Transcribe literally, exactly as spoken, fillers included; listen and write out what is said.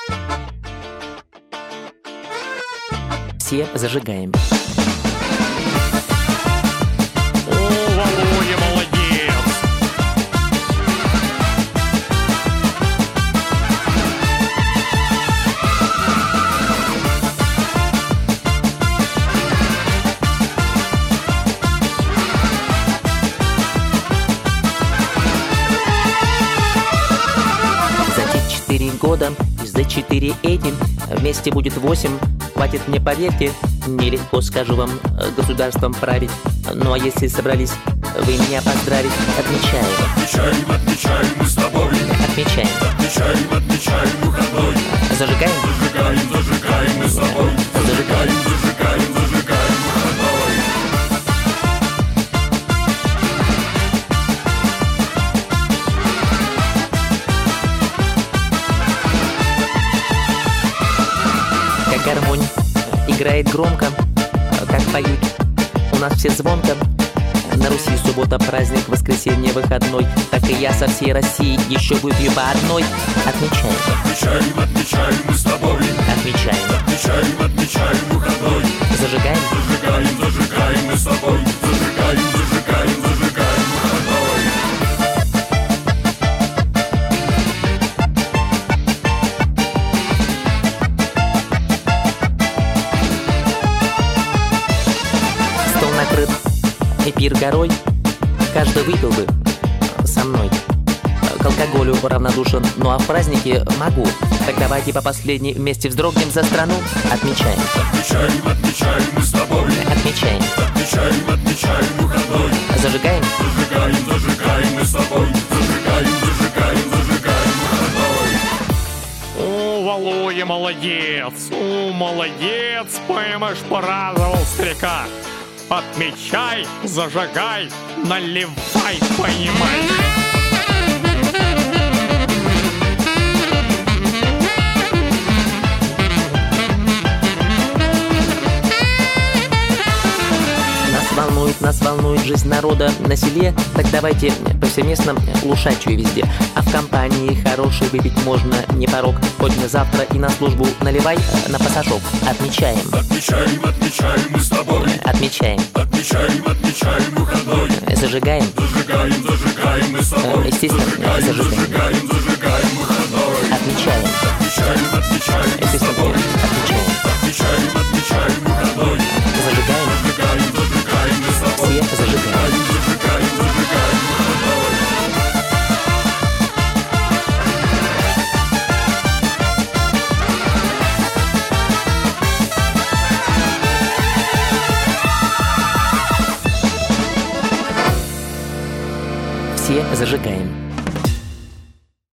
Все зажигаем. О, Володя, молодец! За те четыре года и за четыре этим вместе будет восемь. Хватит мне, поверьте, нелегко, скажу вам, государством править. Ну а если собрались вы меня поздравить, отмечаем. Отмечаем, отмечаем мы с тобой. Отмечаем. Отмечаем, отмечаем выходной. Зажигаем. Зажигаем, зажигаем мы с тобой. Зажигаем, зажигаем, зажигаем выходной. Как гармонь играет громко, как поют у нас все звонко. На Руси суббота праздник, воскресенье выходной. Так и я со всей России еще выпью по одной. Отмечаем. Отмечаем, отмечаем мы с тобой. Отмечаем. Отмечаем, отмечаем выходной. Зажигаем. Зажигаем, зажигаем мы с тобой. Зажигаем, зажигаем, зажигаем выходной. Стол накрыт, эпир горой. Каждый выпил бы со мной. К алкоголю равнодушен, ну а в празднике могу. Так давайте по последней вместе вздрогнем за страну. Отмечаем. Отмечаем, отмечаем мы с тобой. Отмечаем. Отмечаем, отмечаем выходной. Зажигаем. Зажигаем, зажигаем мы с тобой. Зажигаем, зажигаем, зажигаем выходной. О, Володя, молодец! О, молодец! Поймешь, порадовал старика. Отмечай, зажигай, наливай, понимай. Нас волнует, нас волнует жизнь народа на селе. Так давайте повсеместно улучшать ее везде. А в компании хорошей выпить можно не порог. Хоть на завтра и на службу наливай на пасашок. Отмечаем. Отмечаем, отмечаем мы с тобой. Отмечаем. Отмечаем, отмечаем выходной. Зажигаем. Зажигаем, зажигаем мы с тобой. Естественно, Зажигаем, зажигаем. зажигаем, зажигаем выходной. Отмечаем. Отмечаем, отмечаем мы с Естественно, тобой. отмечаем. Отмечаем, отмечаем выходной. Зажигаем. Зажигаем, зажигаем мы с тобой. Все зажигаем. Зажигаем, зажигаем выходной. Все зажигаем.